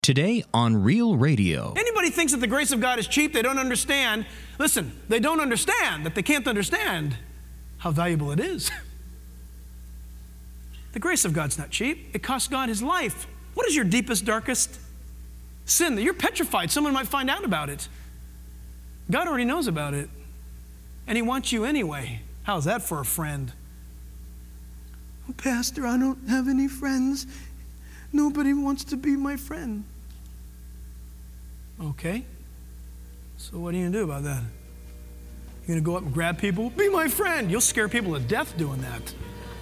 Today on Real Radio. Anybody thinks that the grace of God is cheap, they don't understand. Listen, they don't understand that they can't understand how valuable it is. The grace of God's not cheap. It cost God his life. What is your deepest, darkest sin that you're petrified someone might find out about it? God already knows about it. And he wants you anyway. How's that for a friend? Oh, Pastor, I don't have any friends. Nobody wants to be my friend. Okay. So what are you going to do about that? You're going to go up and grab people? Be my friend. You'll scare people to death doing that.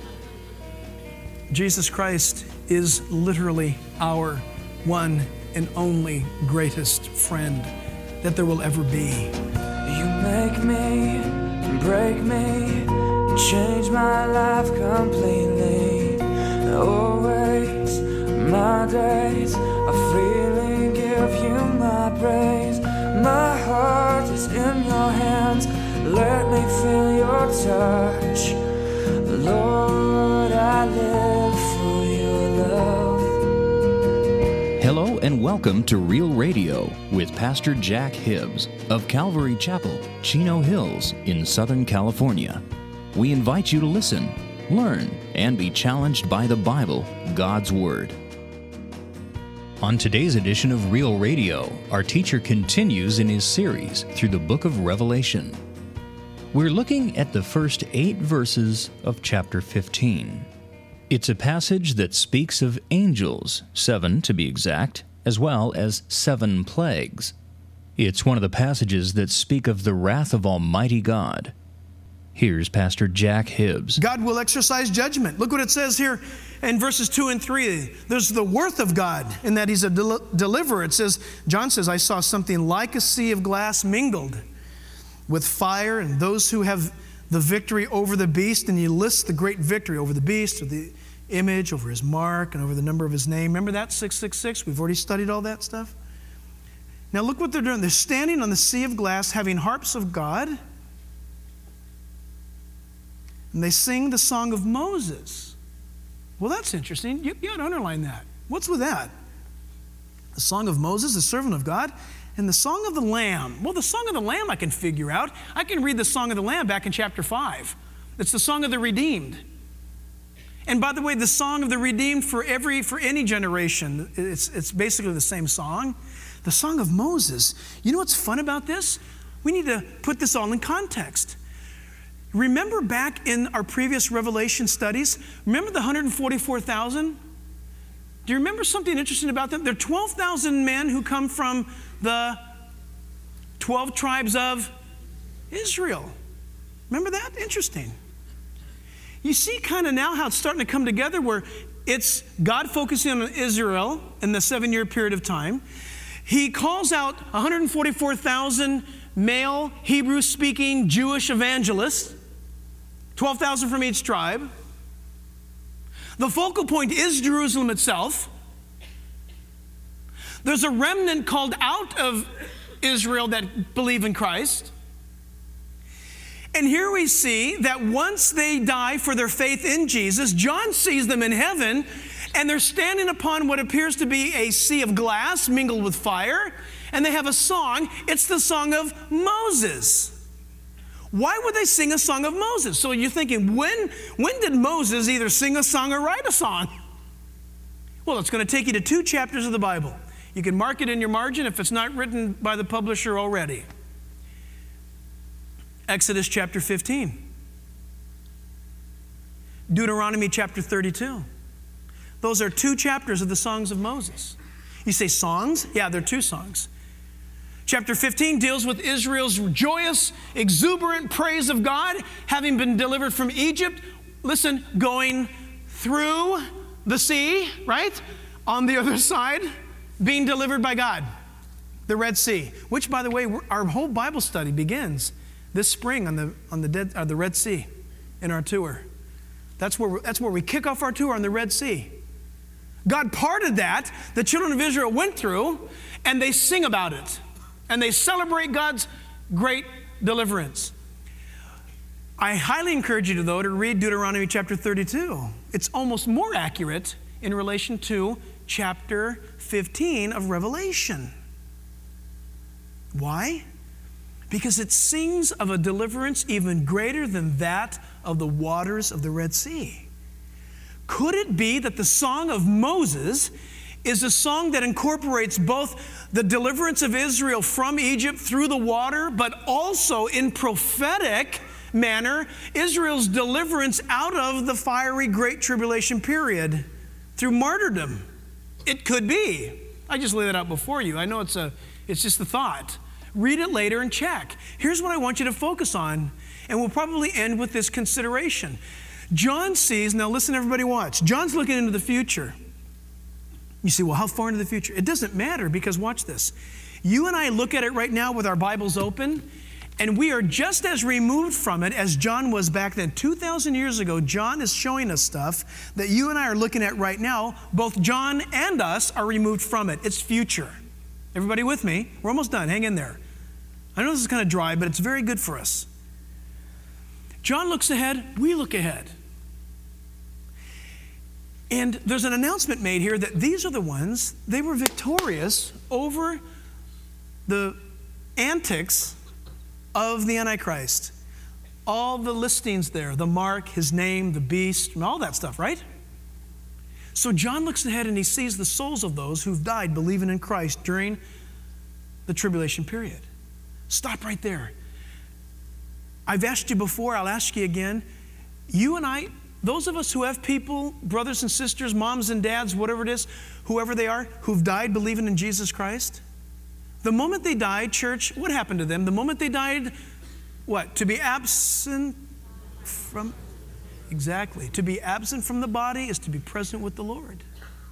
Jesus Christ is literally our one and only greatest friend that there will ever be. You make me, break me, change my life completely. Always my days are freely give you my praise. My heart is in your hands. Let me feel your touch. Lord, I live for your love. Hello and welcome to Real Radio with Pastor Jack Hibbs of Calvary Chapel, Chino Hills in Southern California. We invite you to listen, learn, and be challenged by the Bible, God's Word. On today's edition of Real Radio, our teacher continues in his series through the book of Revelation. We're looking at the first 8 verses of chapter 15. It's a passage that speaks of angels, 7 to be exact, as well as 7 plagues. It's one of the passages that speak of the wrath of Almighty God. Here's Pastor Jack Hibbs. God will exercise judgment. Look what it says here in verses 2 and 3. There's the worth of God in that he's a deliverer. It says, John says, I saw something like a sea of glass mingled with fire, and those who have the victory over the beast. And he lists the great victory over the beast, over the image, over his mark, and over the number of his name. Remember that, 666? We've already studied all that stuff. Now look what they're doing. They're standing on the sea of glass, having harps of God. And they sing the song of Moses. Well, that's interesting. You ought to underline that. What's with that? The song of Moses, the servant of God, and the song of the Lamb. Well, the song of the Lamb I can figure out. I can read the song of the Lamb back in chapter 5. It's the song of the redeemed. And by the way, the song of the redeemed for any generation, it's basically the same song. The song of Moses. You know what's fun about this? We need to put this all in context. Remember back in our previous Revelation studies, remember the 144,000? Do you remember something interesting about them? There are 12,000 men who come from the 12 tribes of Israel. Remember that? Interesting. You see kind of now how it's starting to come together where it's God focusing on Israel in the 7-year period of time. He calls out 144,000 male Hebrew-speaking Jewish evangelists, 12,000 from each tribe. The focal point is Jerusalem itself. There's a remnant called out of Israel that believe in Christ. And here we see that once they die for their faith in Jesus, John sees them in heaven, and they're standing upon what appears to be a sea of glass mingled with fire, and they have a song. It's the song of Moses. Why would they sing a song of Moses? So you're thinking, when did Moses either sing a song or write a song? Well, it's going to take you to 2 chapters of the Bible. You can mark it in your margin if it's not written by the publisher already. Exodus chapter 15. Deuteronomy chapter 32. Those are 2 chapters of the songs of Moses. You say songs? Yeah, they're 2 songs. Chapter 15 deals with Israel's joyous, exuberant praise of God, having been delivered from Egypt. Listen, going through the sea, right? On the other side, being delivered by God. The Red Sea, which, by the way, our whole Bible study begins this spring on the Red Sea in our tour. That's where we kick off our tour on the Red Sea. God parted that, the children of Israel went through, and they sing about it. And they celebrate God's great deliverance. I highly encourage you, though, to read Deuteronomy chapter 32. It's almost more accurate in relation to chapter 15 of Revelation. Why? Because it sings of a deliverance even greater than that of the waters of the Red Sea. Could it be that the Song of Moses is a song that incorporates both the deliverance of Israel from Egypt through the water, but also in prophetic manner, Israel's deliverance out of the fiery Great Tribulation period through martyrdom? It could be. I just laid that out before you. I know it's just a thought. Read it later and check. Here's what I want you to focus on, and we'll probably end with this consideration. John sees, now listen everybody watch, John's looking into the future. You say, well, how far into the future? It doesn't matter, because watch this. You and I look at it right now with our Bibles open, and we are just as removed from it as John was back then. 2,000 years ago, John is showing us stuff that you and I are looking at right now. Both John and us are removed from it. It's future. Everybody with me? We're almost done. Hang in there. I know this is kind of dry, but it's very good for us. John looks ahead. We look ahead. And there's an announcement made here that these are the ones, they were victorious over the antics of the Antichrist. All the listings there, the mark, his name, the beast, and all that stuff, right? So John looks ahead and he sees the souls of those who've died believing in Christ during the tribulation period. Stop right there. I've asked you before, I'll ask you again. You and I, those of us who have people, brothers and sisters, moms and dads, whatever it is, whoever they are, who've died believing in Jesus Christ, the moment they died, church, what happened to them? The moment they died, what? To be absent from, exactly. To be absent from the body is to be present with the Lord.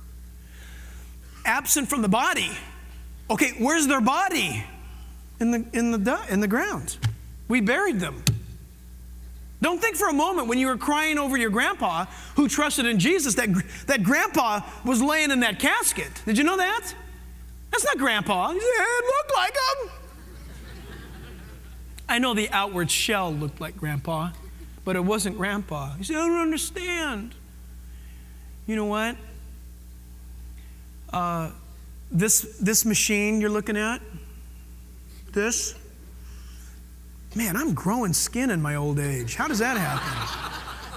Absent from the body. Okay, where's their body? In the ground. We buried them. Don't think for a moment when you were crying over your grandpa who trusted in Jesus that grandpa was laying in that casket. Did you know that? That's not grandpa. You say, hey, it looked like him. I know the outward shell looked like grandpa, but it wasn't grandpa. You say, I don't understand. You know what? This machine you're looking at, this, man, I'm growing skin in my old age. How does that happen?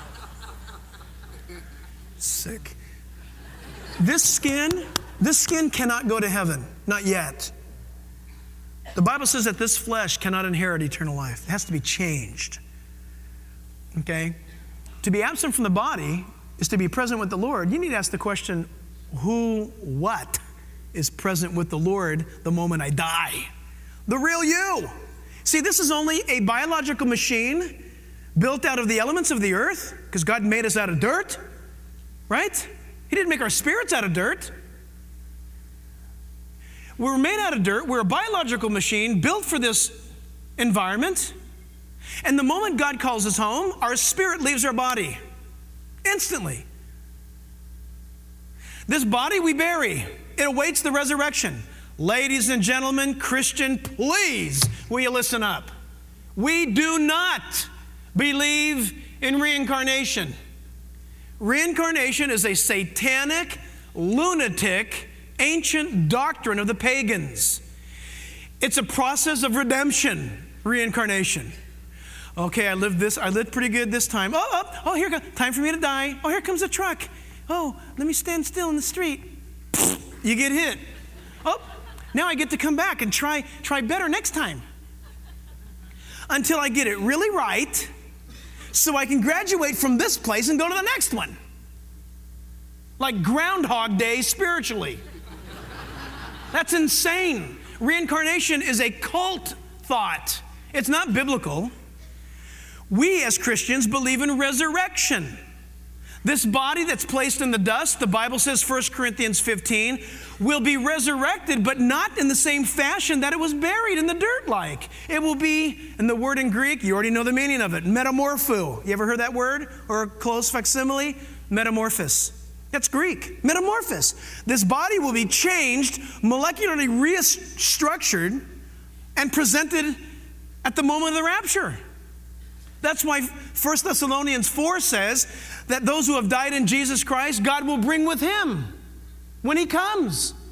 Sick. This skin cannot go to heaven, not yet. The Bible says that this flesh cannot inherit eternal life. It has to be changed. Okay? To be absent from the body is to be present with the Lord. You need to ask the question, what is present with the Lord the moment I die? The real you. See, this is only a biological machine built out of the elements of the earth, because God made us out of dirt, right? He didn't make our spirits out of dirt. We're made out of dirt. We're a biological machine built for this environment. And the moment God calls us home, our spirit leaves our body instantly. This body we bury. It awaits the resurrection. Ladies and gentlemen, Christian, please, will you listen up? We do not believe in reincarnation. Reincarnation is a satanic, lunatic, ancient doctrine of the pagans. It's a process of redemption, reincarnation. Okay, I lived pretty good this time. Oh, here comes, time for me to die. Oh, here comes a truck. Oh, let me stand still in the street. You get hit. Oh, now I get to come back and try better next time. Until I get it really right, so I can graduate from this place and go to the next one. Like Groundhog Day spiritually. That's insane. Reincarnation is a cult thought. It's not biblical. We as Christians believe in resurrection. This body that's placed in the dust, the Bible says, 1 Corinthians 15, will be resurrected, but not in the same fashion that it was buried in the dirt like. It will be, and the word in Greek, you already know the meaning of it, metamorpho. You ever heard that word? Or a close facsimile? Metamorphosis. That's Greek, metamorphosis. This body will be changed, molecularly restructured, and presented at the moment of the rapture. That's why 1 Thessalonians 4 says that those who have died in Jesus Christ, God will bring with him when he comes.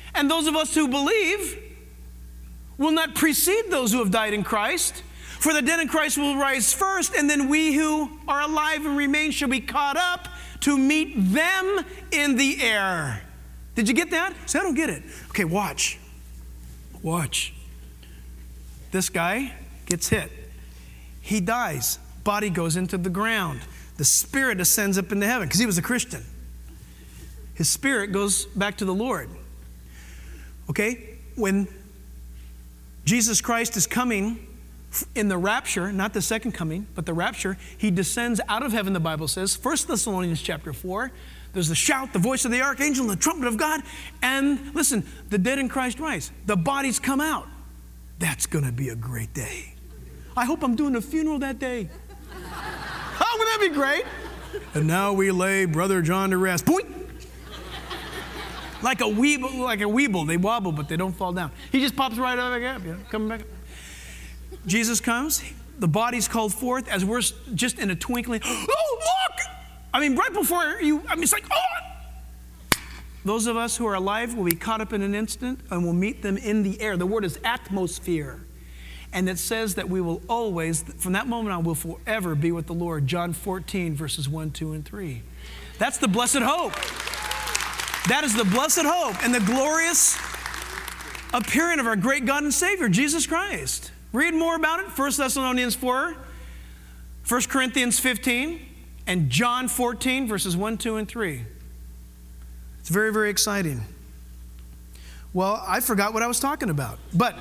And those of us who believe will not precede those who have died in Christ. For the dead in Christ will rise first, and then we who are alive and remain shall be caught up to meet them in the air. Did you get that? See, I don't get it. Okay, watch. Watch. This guy gets hit. He dies. Body goes into the ground. The spirit ascends up into heaven because he was a Christian. His spirit goes back to the Lord. Okay? When Jesus Christ is coming in the rapture, not the second coming, but the rapture, he descends out of heaven, the Bible says. 1 Thessalonians chapter 4, there's the shout, the voice of the archangel, and the trumpet of God. And listen, the dead in Christ rise. The bodies come out. That's going to be a great day. I hope I'm doing a funeral that day. Oh, wouldn't that be great? And now we lay Brother John to rest. Boink! Like a weeble. They wobble, but they don't fall down. He just pops right back up, coming back up. Jesus comes. The body's called forth as we're just in a twinkling. Oh, look! I mean, right before you, it's like, oh! Those of us who are alive will be caught up in an instant and we'll meet them in the air. The word is atmosphere. And it says that we will always, from that moment on, will forever be with the Lord. John 14, verses 1, 2, and 3. That's the blessed hope. That is the blessed hope and the glorious appearing of our great God and Savior, Jesus Christ. Read more about it, 1 Thessalonians 4, 1 Corinthians 15, and John 14, verses 1, 2, and 3. It's very, very exciting. Well, I forgot what I was talking about. But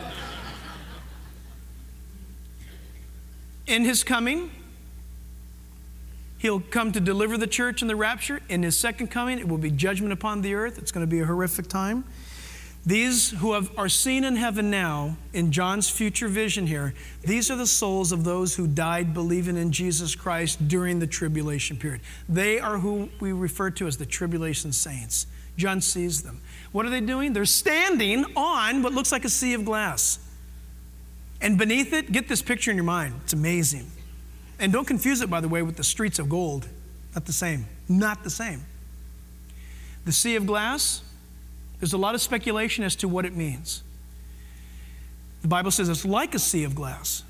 in his coming, he'll come to deliver the church in the rapture. In his second coming, it will be judgment upon the earth. It's going to be a horrific time. These who are seen in heaven now, in John's future vision here, these are the souls of those who died believing in Jesus Christ during the tribulation period. They are who we refer to as the tribulation saints. John sees them. What are they doing? They're standing on what looks like a sea of glass. And beneath it, get this picture in your mind. It's amazing. And don't confuse it, by the way, with the streets of gold. Not the same. Not the same. The sea of glass, there's a lot of speculation as to what it means. The Bible says it's like a sea of glass.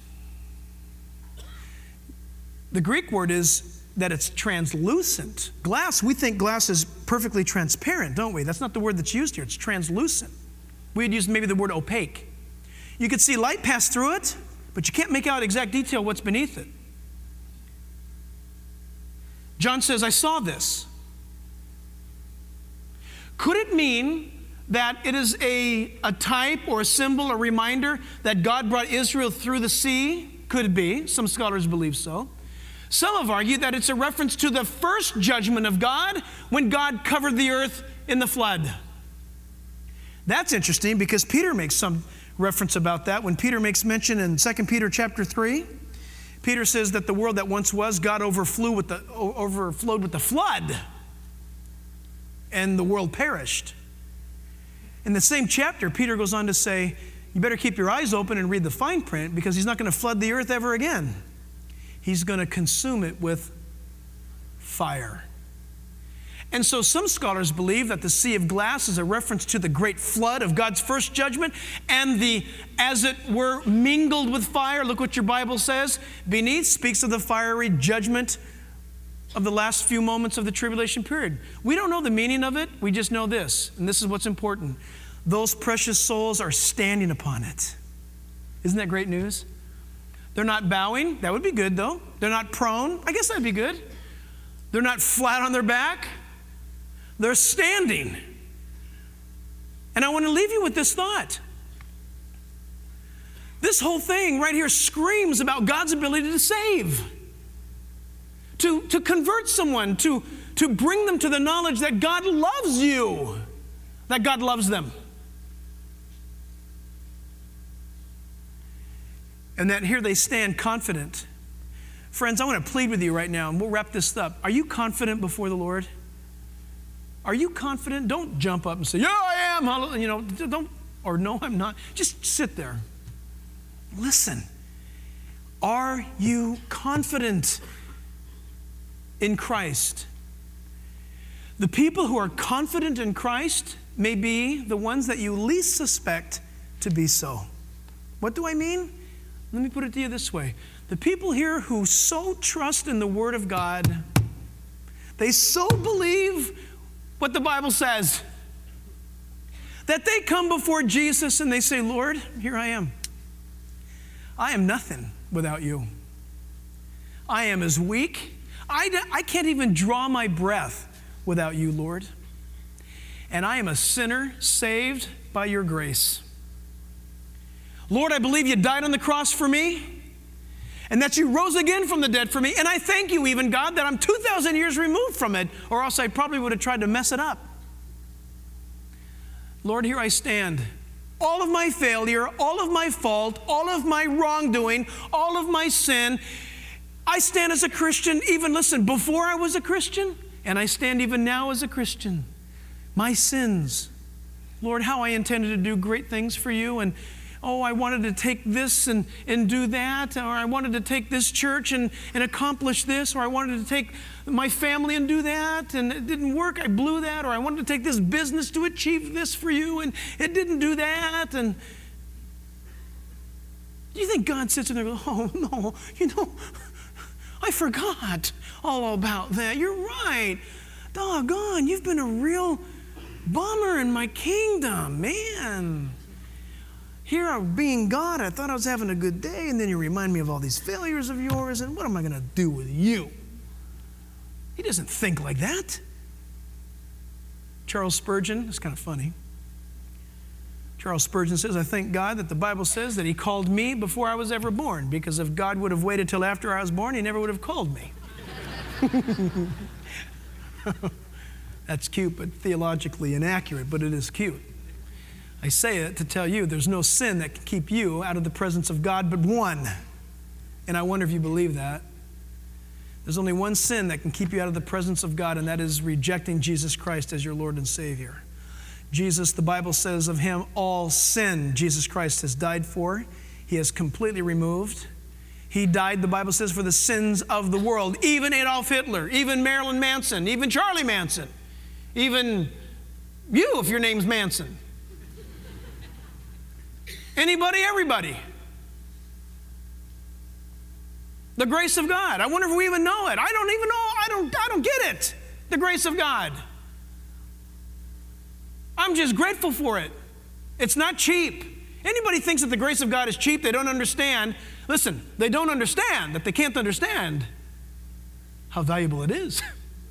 The Greek word is that it's translucent. Glass, we think glass is perfectly transparent, don't we? That's not the word that's used here. It's translucent. We'd use maybe the word opaque. You could see light pass through it, but you can't make out exact detail what's beneath it. John says, I saw this. Could it mean that it is a type or a symbol, a reminder that God brought Israel through the sea? Could be. Some scholars believe so. Some have argued that it's a reference to the first judgment of God when God covered the earth in the flood. That's interesting because Peter makes some reference about that. When Peter makes mention in 2 Peter chapter 3, Peter says that the world that once was, God overflowed with the flood, and the world perished. In the same chapter, Peter goes on to say, you better keep your eyes open and read the fine print because he's not going to flood the earth ever again. He's going to consume it with fire. And so some scholars believe that the sea of glass is a reference to the great flood of God's first judgment and the, as it were, mingled with fire. Look what your Bible says. Beneath speaks of the fiery judgment of the last few moments of the tribulation period. We don't know the meaning of it. We just know this, and this is what's important. Those precious souls are standing upon it. Isn't that great news? They're not bowing. That would be good, though. They're not prone. I guess that'd be good. They're not flat on their back. They're standing. And I want to leave you with this thought. This whole thing right here screams about God's ability to save, to convert someone, to bring them to the knowledge that God loves you, that God loves them. And that here they stand confident. Friends, I want to plead with you right now, and we'll wrap this up. Are you confident before the Lord? Are you confident? Don't jump up and say, yeah, I am. Don't, or no, I'm not. Just sit there. Listen. Are you confident in Christ? The people who are confident in Christ, may be the ones that you least suspect to be so. What do I mean? Let me put it to you this way. The people here who so trust in the Word of God, they so believe what the Bible says, that they come before Jesus and they say, Lord, here I am. I am nothing without you. I am as weak. I can't even draw my breath without you, Lord. And I am a sinner saved by your grace. Lord, I believe you died on the cross for me and that you rose again from the dead for me. And I thank you even, God, that I'm 2,000 years removed from it, or else I probably would have tried to mess it up. Lord, here I stand. All of my failure, all of my fault, all of my wrongdoing, all of my sin. I stand as a Christian, even, listen, before I was a Christian, and I stand even now as a Christian. My sins. Lord, how I intended to do great things for you, and I wanted to take this and do that, or I wanted to take this church and accomplish this, or I wanted to take my family and do that, and it didn't work, I blew that, or I wanted to take this business to achieve this for you, and it didn't do that, and do you think God sits in there and goes, oh, no, I forgot all about that. You're right. Doggone, you've been a real bummer in my kingdom, man. Here, being God, I thought I was having a good day, and then you remind me of all these failures of yours, and what am I going to do with you? He doesn't think like that. Charles Spurgeon, it's kind of funny. Charles Spurgeon says, I thank God that the Bible says that he called me before I was ever born, because if God would have waited till after I was born, he never would have called me. That's cute, but theologically inaccurate, but it is cute. I say it to tell you there's no sin that can keep you out of the presence of God but one. And I wonder if you believe that. There's only one sin that can keep you out of the presence of God, and that is rejecting Jesus Christ as your Lord and Savior. Jesus, the Bible says of him, all sin Jesus Christ has died for. He has completely removed. He died, the Bible says, for the sins of the world. Even Adolf Hitler, even Marilyn Manson, even Charlie Manson, even you if your name's Manson. Anybody, everybody. The grace of God. I wonder if we even know it. I don't even know. I don't get it. The grace of God. I'm just grateful for it. It's not cheap. Anybody thinks that the grace of God is cheap, they don't understand. Listen, they don't understand that they can't understand how valuable it is.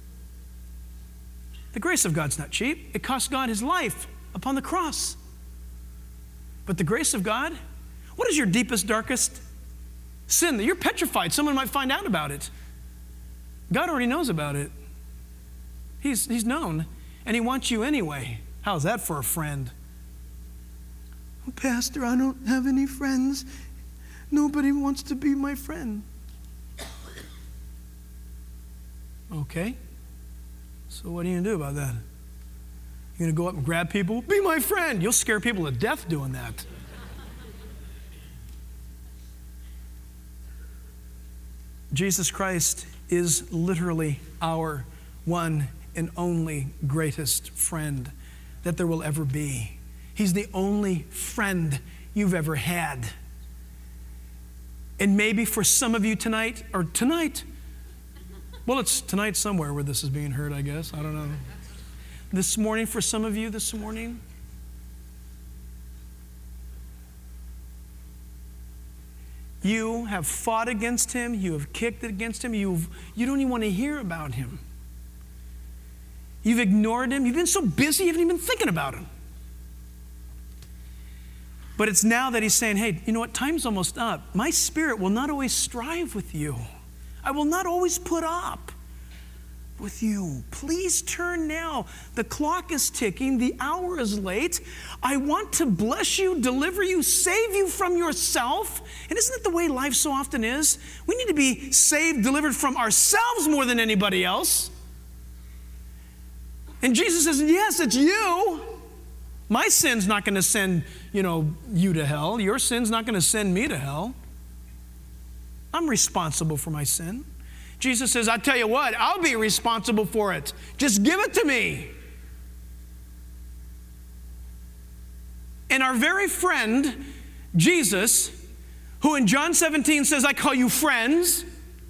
The grace of God's not cheap. It cost God his life upon the cross. But the grace of God, what is your deepest, darkest sin that you're petrified someone might find out about it? God already knows about it. He's known, and he wants you anyway. How's that for a friend? Oh, Pastor, I don't have any friends. Nobody wants to be my friend. Okay. So what are you going to do about that? You're going to go up and grab people? Be my friend. You'll scare people to death doing that. Jesus Christ is literally our one and only greatest friend that there will ever be. He's the only friend you've ever had. And maybe for some of you tonight, well, it's tonight somewhere where this is being heard, I guess. I don't know. This morning, for some of you this morning, you have fought against him, you have kicked against him, you don't even want to hear about him. You've ignored him, you've been so busy you haven't even been thinking about him. But it's now that he's saying, hey, you know what, time's almost up. My spirit will not always strive with you. I will not always put up with you. Please turn now. The clock is ticking. The hour is late. I want to bless you, deliver you, save you from yourself. And isn't that the way life so often is? We need to be saved, delivered from ourselves more than anybody else. And Jesus says, yes, it's you. My sin's not going to send, you to hell. Your sin's not going to send me to hell. I'm responsible for my sin. Jesus says, I tell you what, I'll be responsible for it. Just give it to me. And our very friend, Jesus, who in John 17 says, I call you friends,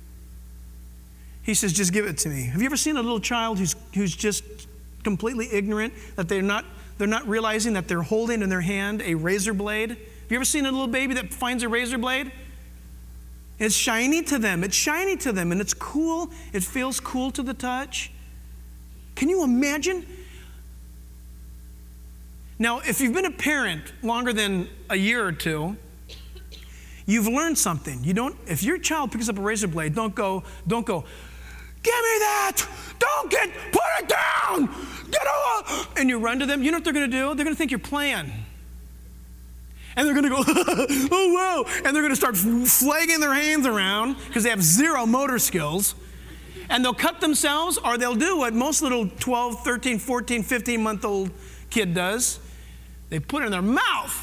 he says, just give it to me. Have you ever seen a little child who's just completely ignorant, that they're not realizing that they're holding in their hand a razor blade? Have you ever seen a little baby that finds a razor blade? It's shiny to them. It's shiny to them, and it's cool. It feels cool to the touch. Can you imagine? Now, if you've been a parent longer than a year or two, you've learned something. If your child picks up a razor blade, don't go, give me that! Put it down! Get over! And you run to them. You know what they're going to do? They're going to think you're playing. And they're going to go, oh, wow. And they're going to start flagging their hands around because they have zero motor skills. And they'll cut themselves, or they'll do what most little 12, 13, 14, 15-month-old kid does. They put it in their mouth.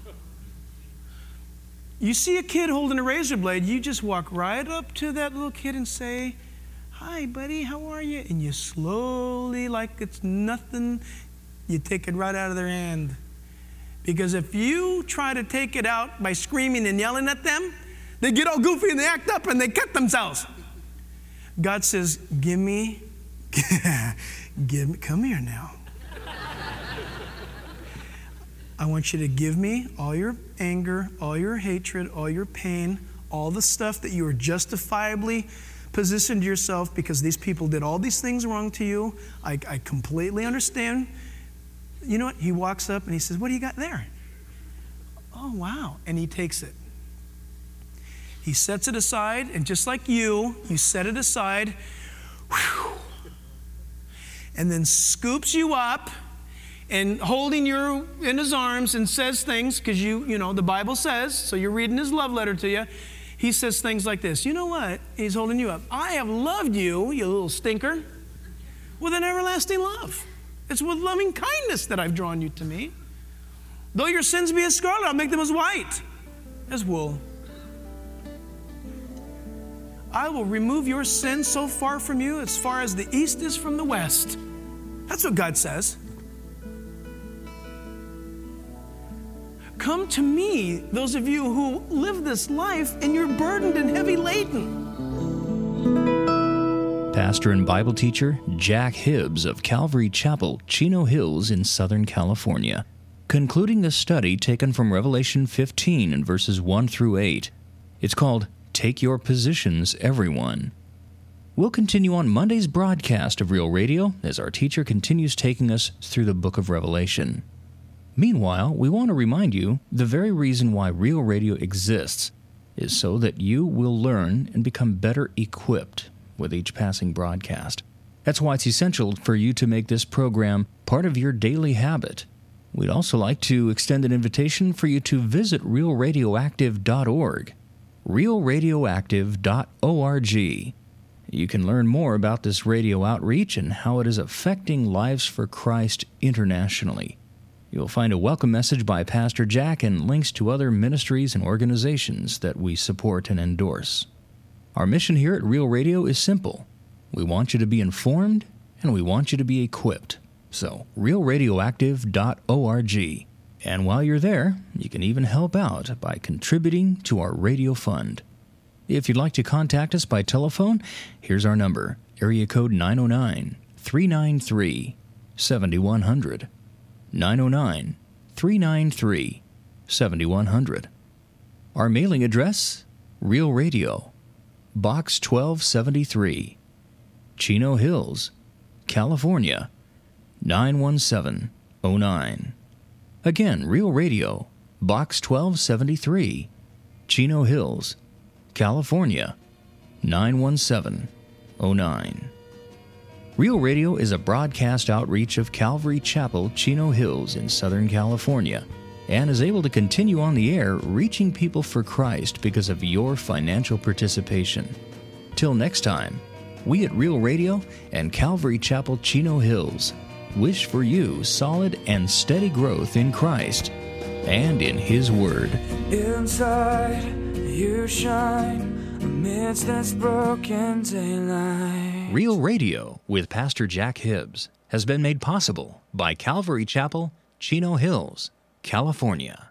You see a kid holding a razor blade, you just walk right up to that little kid and say, hi, buddy, how are you? And you slowly, like it's nothing, you take it right out of their hand. Because if you try to take it out by screaming and yelling at them, they get all goofy and they act up and they cut themselves. God says, come here now. I want you to give me all your anger, all your hatred, all your pain, all the stuff that you are justifiably positioned yourself because these people did all these things wrong to you. I completely understand. You know what? He walks up and he says, what do you got there? Oh, wow. And he takes it. He sets it aside, and just like you set it aside, whew, and then scoops you up and holding you in his arms and says things, because you know, the Bible says, so you're reading his love letter to you. He says things like this. You know what? He's holding you up. I have loved you, you little stinker, with an everlasting love. It's with loving kindness that I've drawn you to me. Though your sins be as scarlet, I'll make them as white as wool. I will remove your sins so far from you as far as the east is from the west. That's what God says. Come to me, those of you who live this life and you're burdened and heavy laden. Pastor and Bible teacher Jack Hibbs of Calvary Chapel, Chino Hills in Southern California, concluding the study taken from Revelation 15 and verses 1 through 8. It's called Take Your Positions, Everyone. We'll continue on Monday's broadcast of Real Radio as our teacher continues taking us through the book of Revelation. Meanwhile, we want to remind you the very reason why Real Radio exists is so that you will learn and become better equipped with each passing broadcast. That's why it's essential for you to make this program part of your daily habit. We'd also like to extend an invitation for you to visit realradioactive.org. realradioactive.org. You can learn more about this radio outreach and how it is affecting lives for Christ internationally. You'll find a welcome message by Pastor Jack and links to other ministries and organizations that we support and endorse. Our mission here at Real Radio is simple. We want you to be informed and we want you to be equipped. So, realradioactive.org. And while you're there, you can even help out by contributing to our radio fund. If you'd like to contact us by telephone, here's our number, area code 909-393-7100. 909-393-7100. Our mailing address, Real Radio, Box 1273, Chino Hills, California, 91709. Again, Real Radio, Box 1273, Chino Hills, California, 91709. Real Radio is a broadcast outreach of Calvary Chapel, Chino Hills in Southern California, and is able to continue on the air reaching people for Christ because of your financial participation. Till next time, we at Real Radio and Calvary Chapel, Chino Hills wish for you solid and steady growth in Christ and in His Word. Inside you shine amidst this broken daylight. Real Radio with Pastor Jack Hibbs has been made possible by Calvary Chapel, Chino Hills, California.